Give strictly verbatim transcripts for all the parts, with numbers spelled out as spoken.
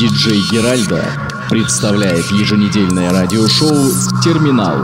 Диджей Геральдо представляет еженедельное радиошоу «Терминал».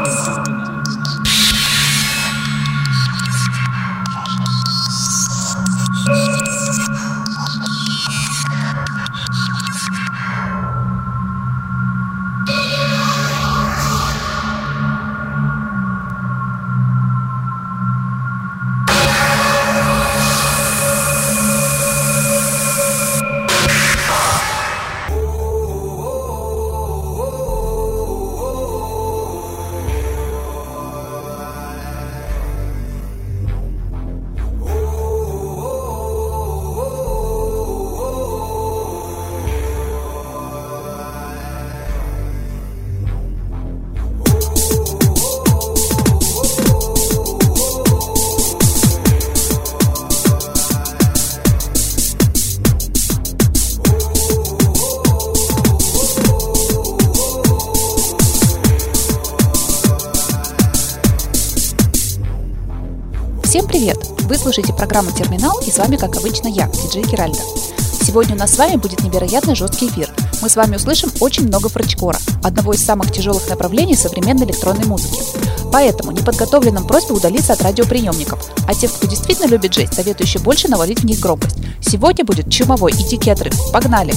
Всем привет! Вы слушаете программу «Терминал», и с вами, как обычно, я, Диджей Геральдо. Сегодня у нас с вами будет невероятно жесткий эфир. Мы с вами услышим очень много френчкора, одного из самых тяжелых направлений современной электронной музыки. Поэтому неподготовленным просьба удалиться от радиоприемников, а тех, кто действительно любит жесть, советую еще больше навалить в них громкость. Сегодня будет чумовой и дикий отрыв. Погнали!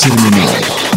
«Терминал».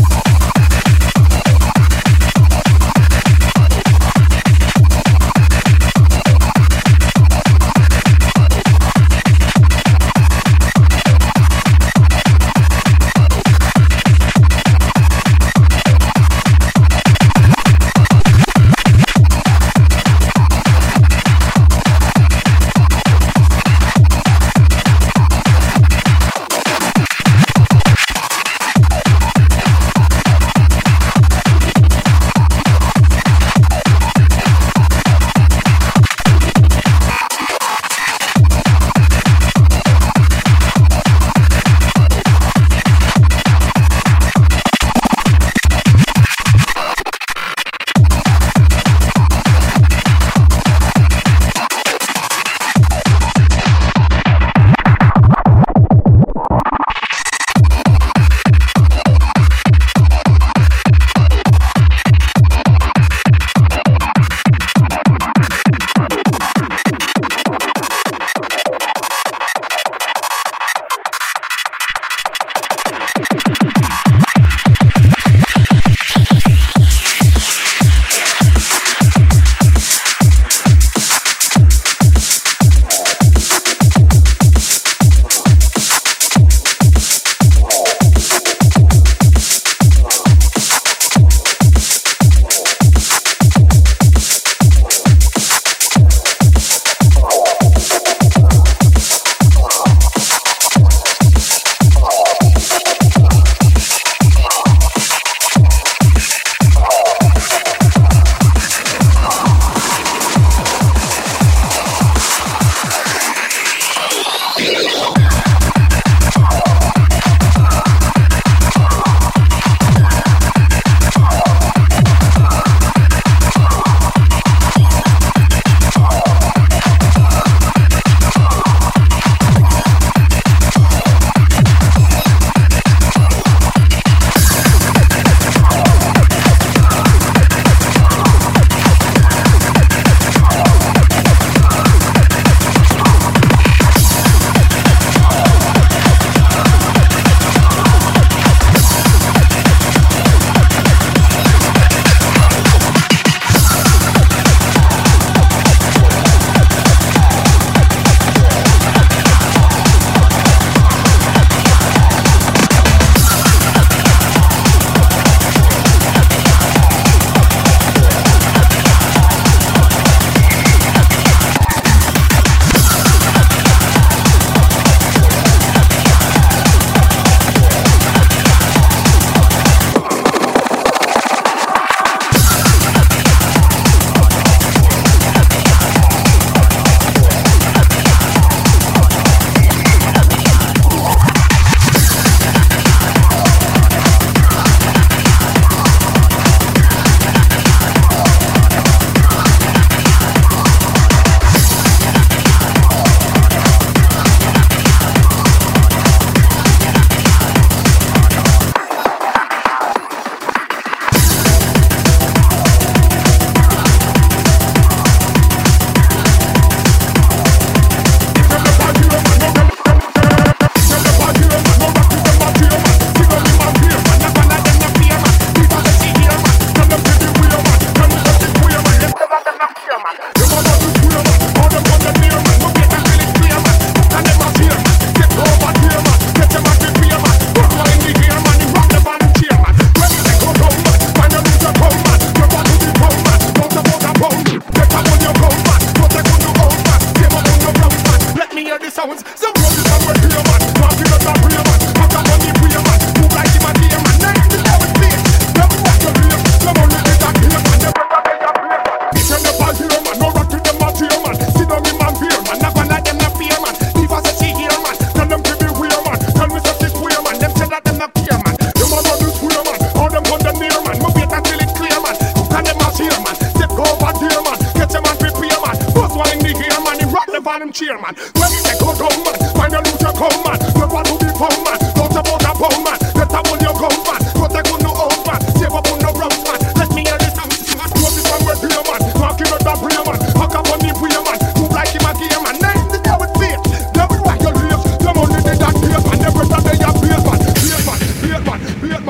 them chairman. When they go down man, find a loser come man. Never to be found man, not about a pound man. Let a hold your gun man, protect on no old man. Save up on no rough man. Let me hear this sound. What is wrong with you man? Marking out the prayer man. Hack up on the prayer man. Move like him a game man. Name the day with faith. Never write your lips. The money they that pay man. Every time they have pay man. Pay man, pay man, pay man.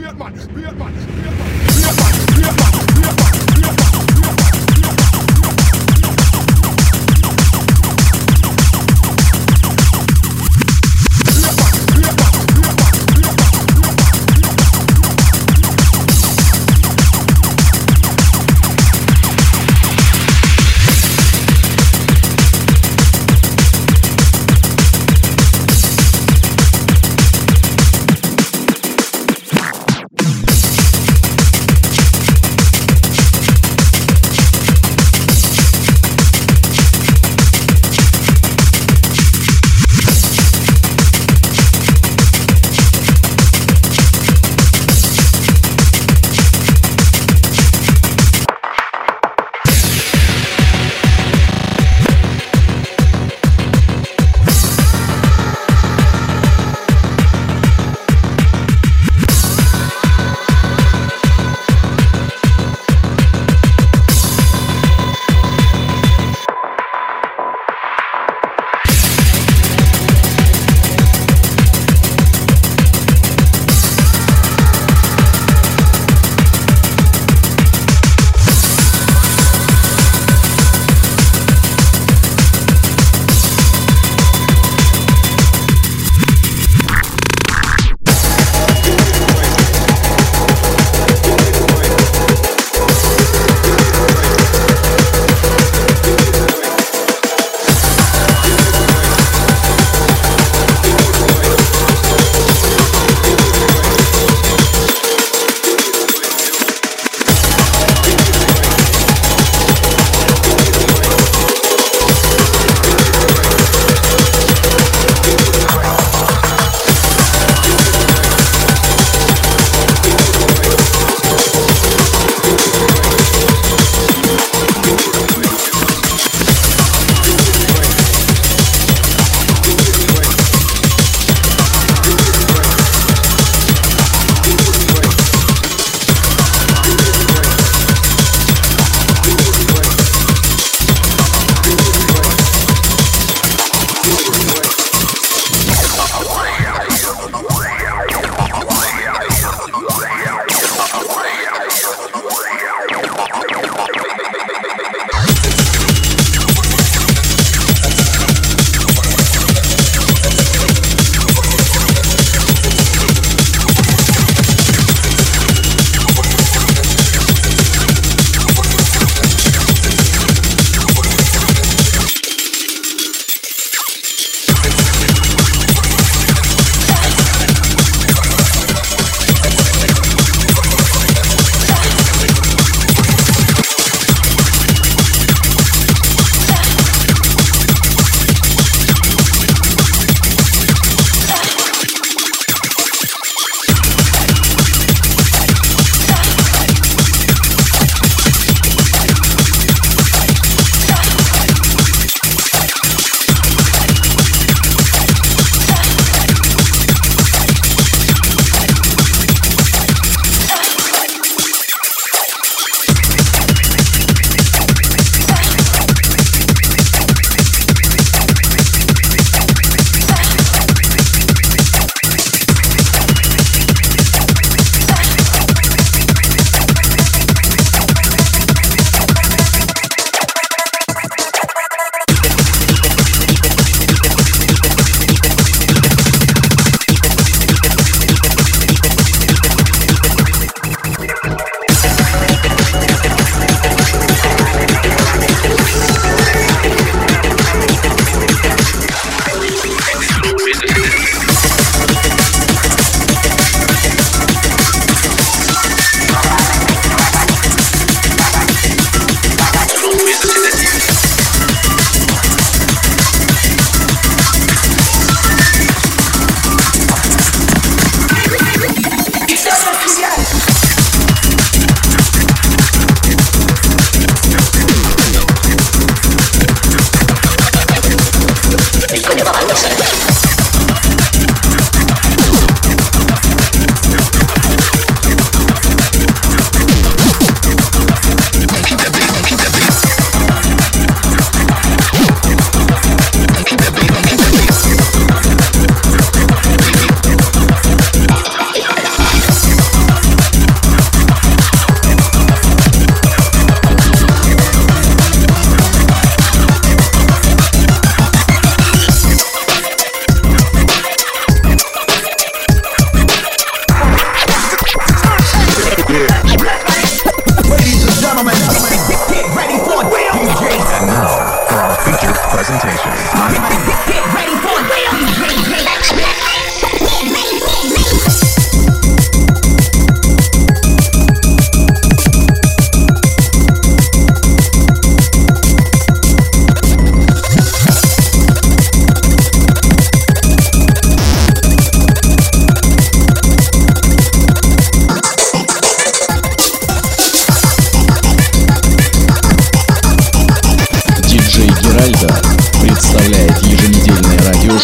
Beat man, beat man, beat man, beat man, beat man, beat man, beat man.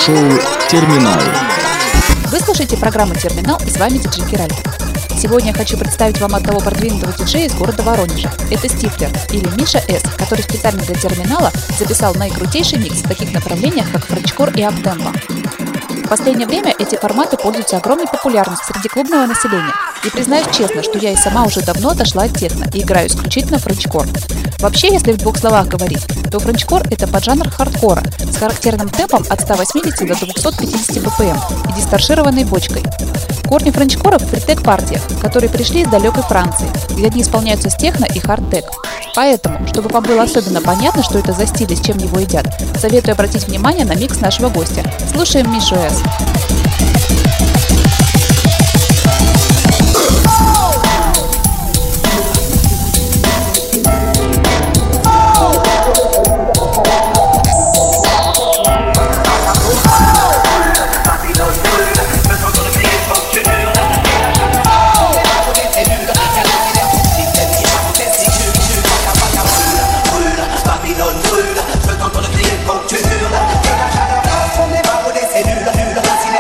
радиошоу «Терминал». Вы слушаете программу «Терминал», и с вами диджей Геральда. Сегодня я хочу представить вам одного продвинутого диджея из города Воронежа. Это Стифлер, или Миша С, который специально для «Терминала» записал наикрутейший микс в таких направлениях, как френчкор и аптемпо. В последнее время эти форматы пользуются огромной популярностью среди клубного населения. И признаюсь честно, что я и сама уже давно отошла от техно и играю исключительно френчкор. Вообще, если в двух словах говорить, то френчкор – это поджанр хардкора с характерным темпом от ста восьмидесяти до двухсот пятидесяти би пи эм и дисторшированной бочкой. Корни френчкора в фритек-партиях, которые пришли из далекой Франции, где они исполняются с техно и хард-тек. Поэтому, чтобы вам было особенно понятно, что это за стиль и с чем его едят, советую обратить внимание на микс нашего гостя. Слушаем Мишу С. On est marre des cellules, cellules,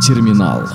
Терминал.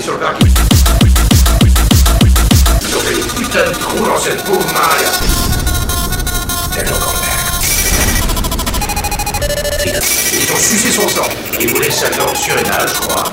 sur Paris. Ils ont fait des putains de trous dans cette pauvre Maria. Elle est encore mère. Ils ont sucé son sang. Ils voulaient ça dans le surrénal, je crois.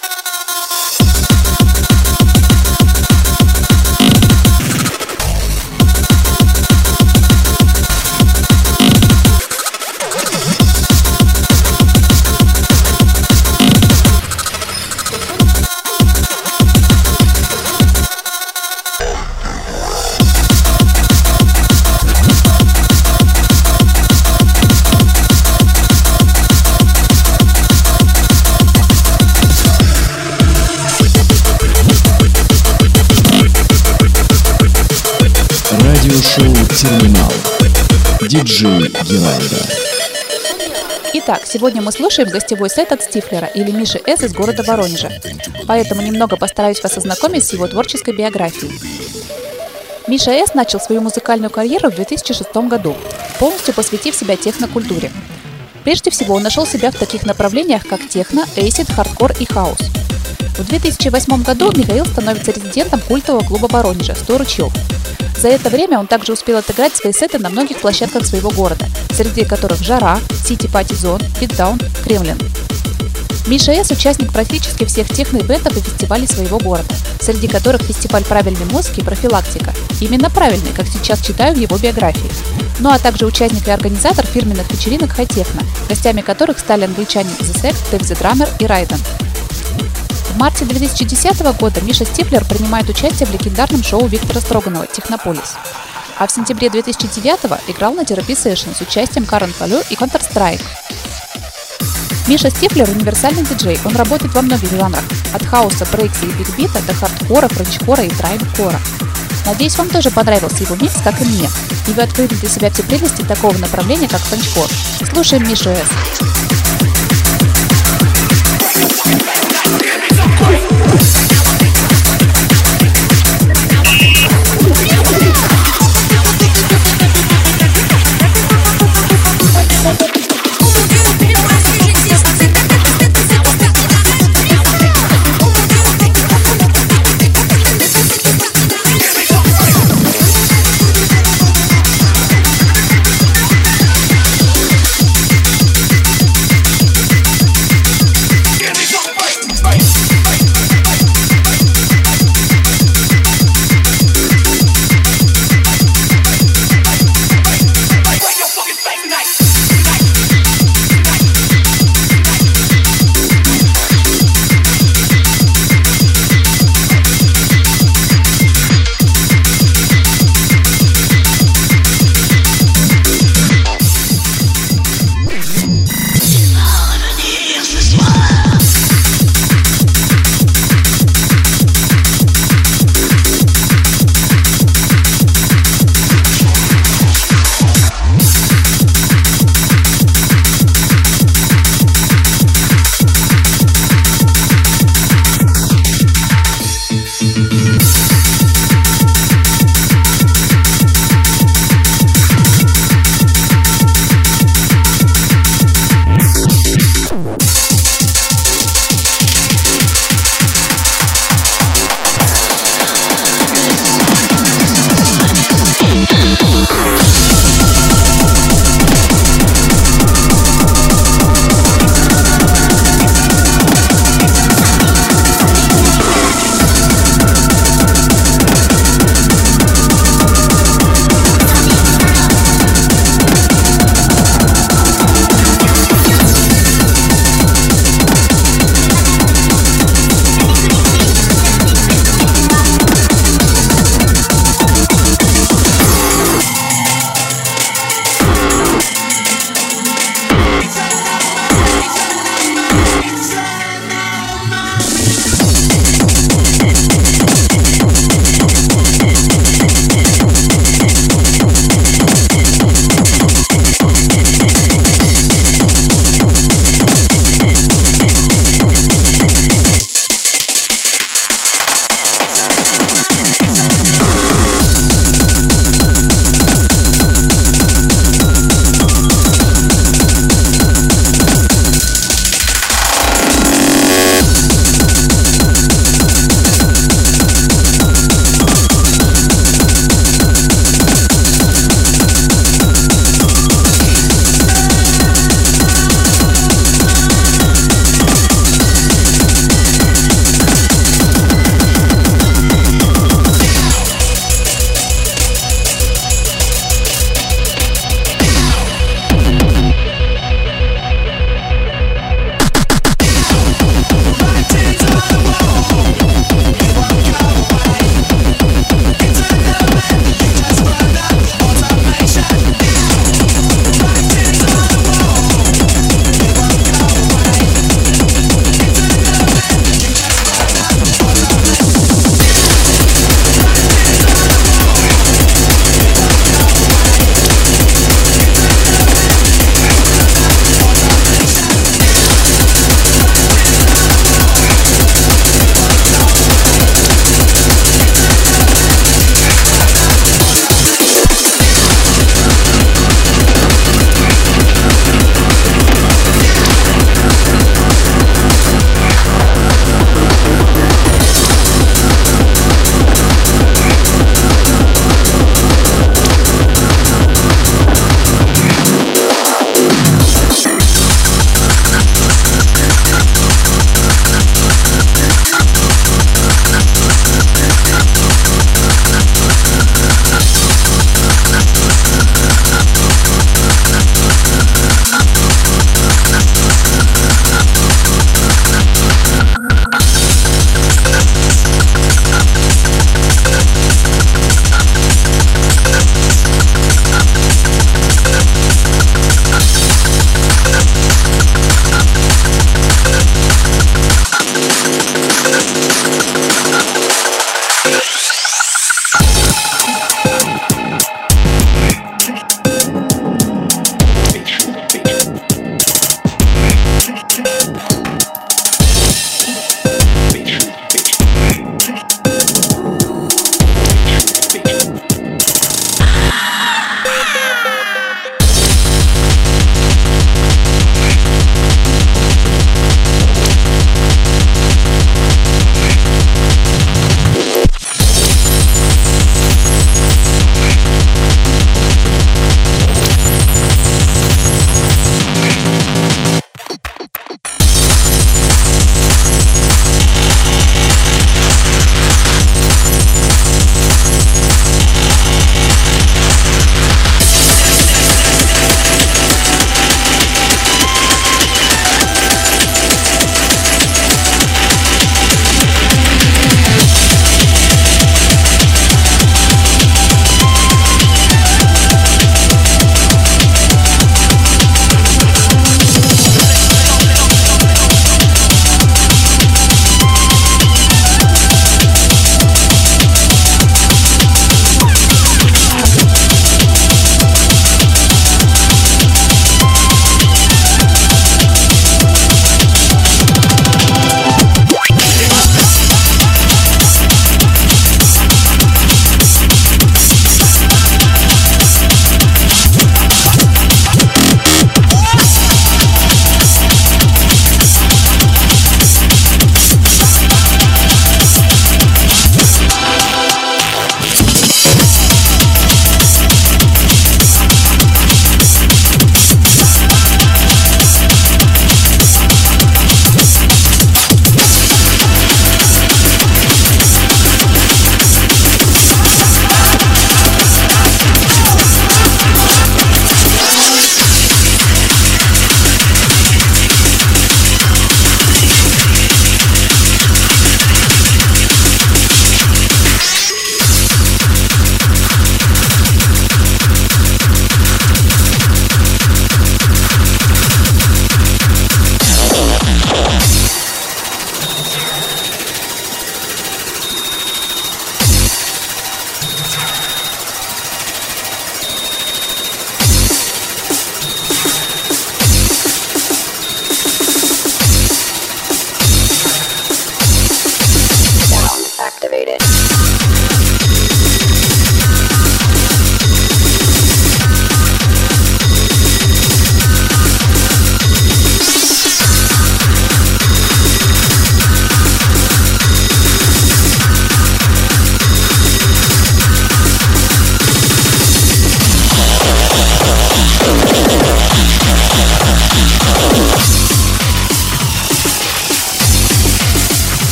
Радиошоу «Терминал». Диджей Геральда. Итак, сегодня мы слушаем гостевой сет от Стифлера или Миши С. из города Воронежа. Поэтому немного постараюсь вас ознакомить с его творческой биографией. Миша С. начал свою музыкальную карьеру в две тысячи шестом году, полностью посвятив себя технокультуре. Прежде всего он нашел себя в таких направлениях, как техно, эйсид, хардкор и хаус. В две тысячи восьмом году Михаил становится резидентом культового клуба Воронежа «сто ручьев». За это время он также успел отыграть свои сеты на многих площадках своего города, среди которых «Жара», «Сити Пати Зон», «Питдаун», «Кремлин». Миша С. участник практически всех техно-ивентов и фестивалей своего города, среди которых фестиваль правильной музыки и профилактика. Именно правильный, как сейчас читаю в его биографии. Ну а также участник и организатор фирменных вечеринок хай-техно, гостями которых стали англичане The Sect, Dave the Drummer и Райден. В марте две тысячи десятого года Миша Стифлер принимает участие в легендарном шоу Виктора Строганова «Технополис». А в сентябре две тысячи девятого играл на Therapy Session с участием Карен Фалю и Counter-Strike. Миша Стифлер – универсальный диджей, он работает во многих жанрах, от хаоса, брейкса и бигбита до хардкора, френчкора и трайбкора. Надеюсь, вам тоже понравился его микс, как и мне, и вы открыли для себя все прелести такого направления, как френчкор. Слушаем Мишу С.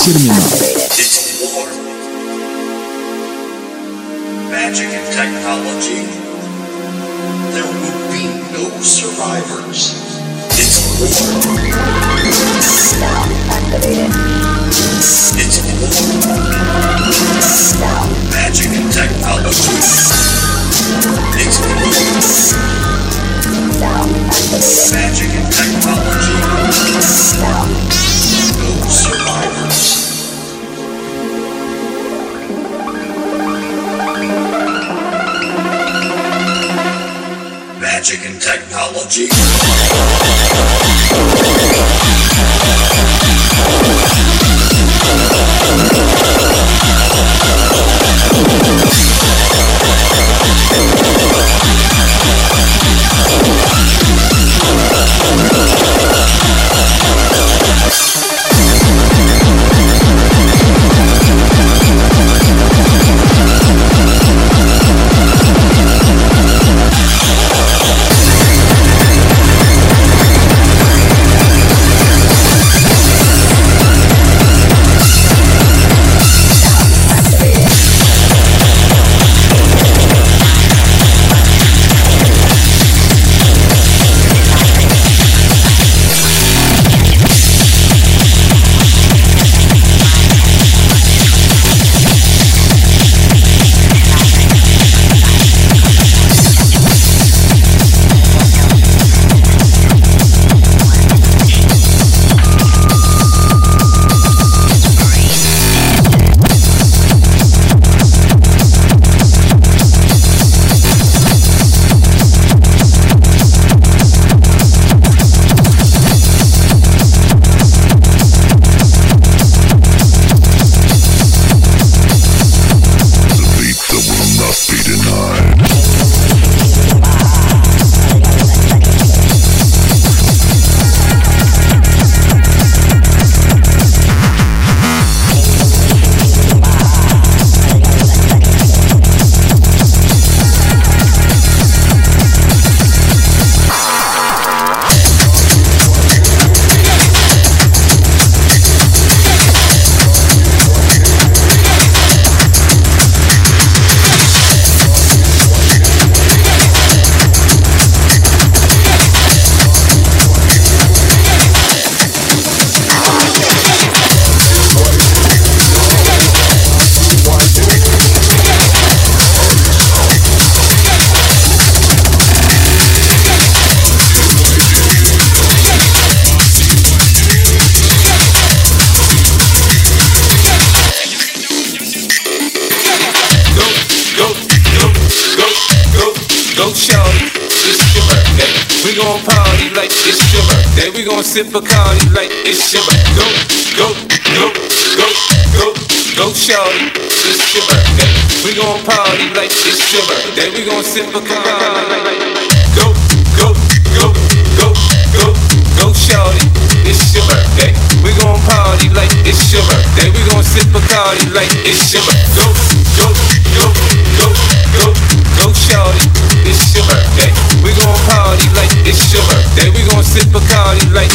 Терминал. It's war. Magic and technology. There will be no survivors. It's war. Stop activated. It's war. Stop. Magic and technology. It's war. Stop activated. Magic and technology. Stop. No survivors. Magic and technology. gon' party like it's your birthday. We gon' sip Bacardi like it's your birthday. Go, go, go, go, go, go, shawty, it's your birthday. We gon' party like it's your birthday. We gon' sip Bacardi. Go, go, go, go, go, go, shawty, it's your birthday. We gon' party like it's your birthday. We gon' sip Bacardi like it's your birthday. Go, go, go, go, go, go, shawty, it's your birthday. We gon' party like it's your birthday. We gon' sip Bacardi like.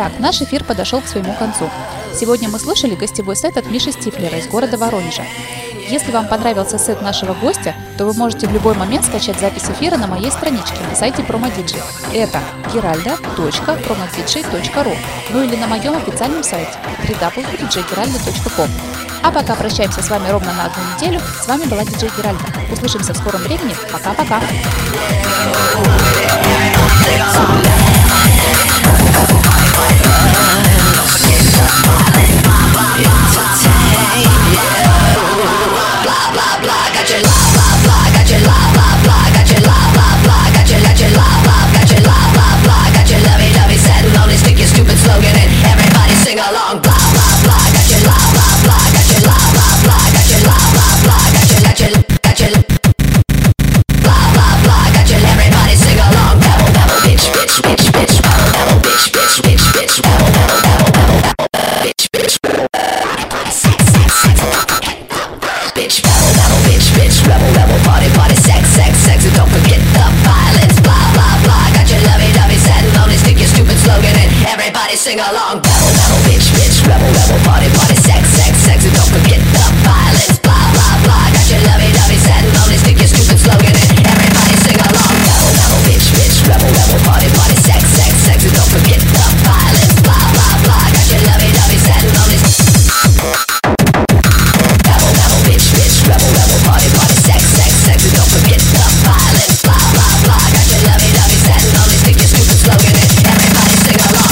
Итак, наш эфир подошел к своему концу. Сегодня мы слушали гостевой сет от Миши Стифлера из города Воронежа. Если вам понравился сет нашего гостя, то вы можете в любой момент скачать запись эфира на моей страничке на сайте PromoDJ. Это геральда точка промодиджей точка ру, ну или на моем официальном сайте дабл ю дабл ю дабл ю точка диджей геральда точка ком. А пока прощаемся с вами ровно на одну неделю. С вами была диджей Геральда. Услышимся в скором времени. Пока-пока. Sing along, rebel, rebel, bitch, bitch, rebel, rebel, party, party, sex, sex, sex, and don't forget the violence, blah, blah, blah, got your lovey-dovey set and only stick your stupid slogan in, everybody sing along, rebel, rebel, bitch, bitch, rebel, rebel, party, party, sex, sex, sex, and don't forget the violence, blah, blah, blah, got your lovey-dovey set and only rebel, rebel, bitch, bitch, rebel, rebel, party, party, sex, sex, sex, and don't forget the violence, blah, blah, blah, got your lovey-dovey set and only stick your stupid slogan in, everybody sing along.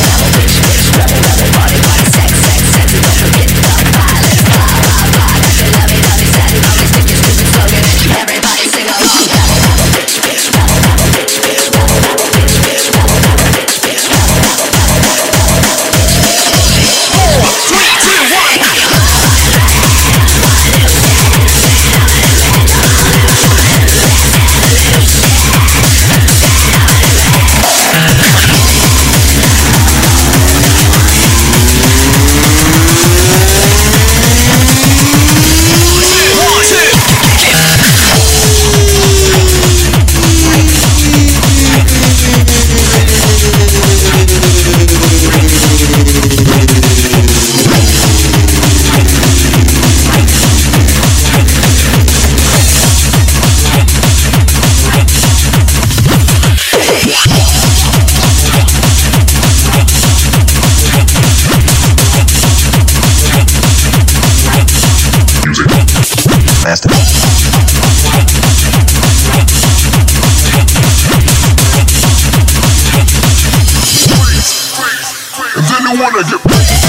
Wanna get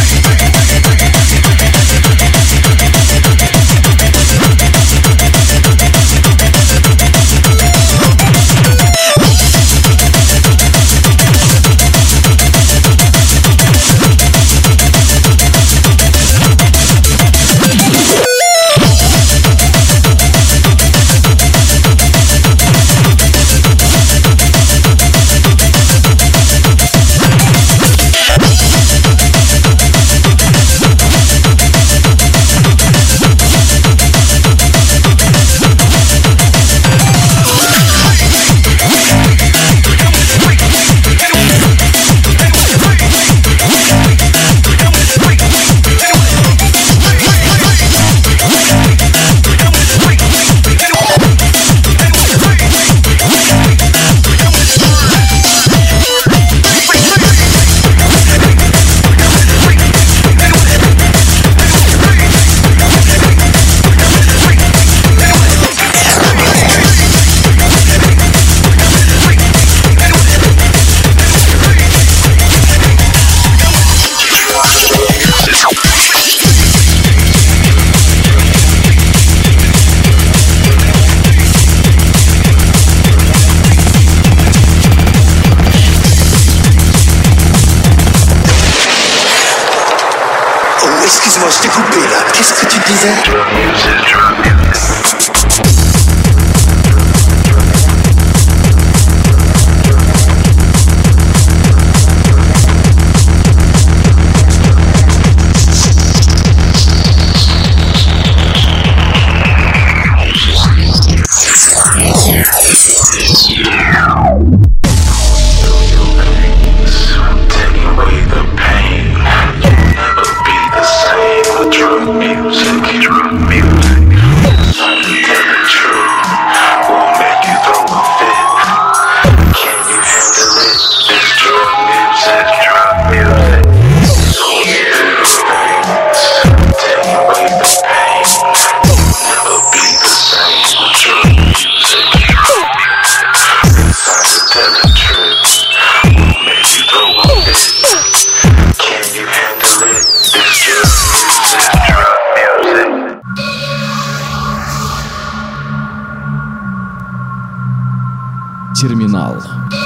Excuse-moi, je t'ai coupé là. Qu'est-ce que tu disais? Take away the Терминал.